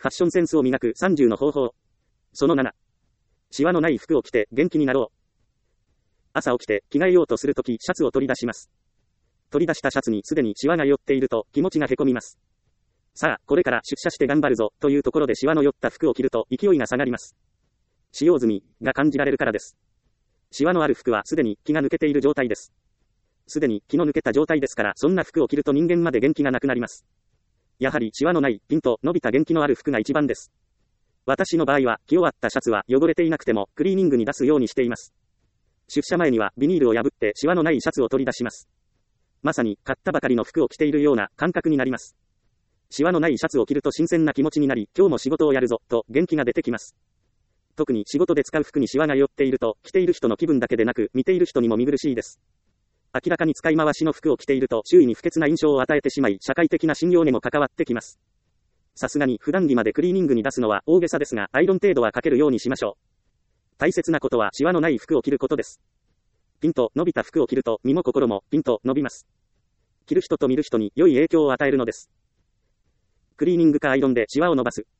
ファッションセンスを磨く30の方法。その7。シワのない服を着て元気になろう。朝起きて着替えようとするときシャツを取り出します。取り出したシャツにすでにシワが寄っていると気持ちがへこみます。さあ、これから出社して頑張るぞというところでシワの寄った服を着ると勢いが下がります。使用済みが感じられるからです。シワのある服はすでに気が抜けている状態です。すでに気の抜けた状態ですから、そんな服を着ると人間まで元気がなくなります。やはりシワのないピンと伸びた元気のある服が一番です。私の場合は着終わったシャツは汚れていなくてもクリーニングに出すようにしています。出社前にはビニールを破ってシワのないシャツを取り出します。まさに買ったばかりの服を着ているような感覚になります。シワのないシャツを着ると新鮮な気持ちになり、今日も仕事をやるぞと元気が出てきます。特に仕事で使う服にシワが寄っていると、着ている人の気分だけでなく見ている人にも見苦しいです。明らかに使い回しの服を着ていると周囲に不潔な印象を与えてしまい、社会的な信用にも関わってきます。さすがに普段着までクリーニングに出すのは大げさですが、アイロン程度はかけるようにしましょう。大切なことはシワのない服を着ることです。ピンと伸びた服を着ると身も心もピンと伸びます。着る人と見る人に良い影響を与えるのです。クリーニングかアイロンでシワを伸ばす。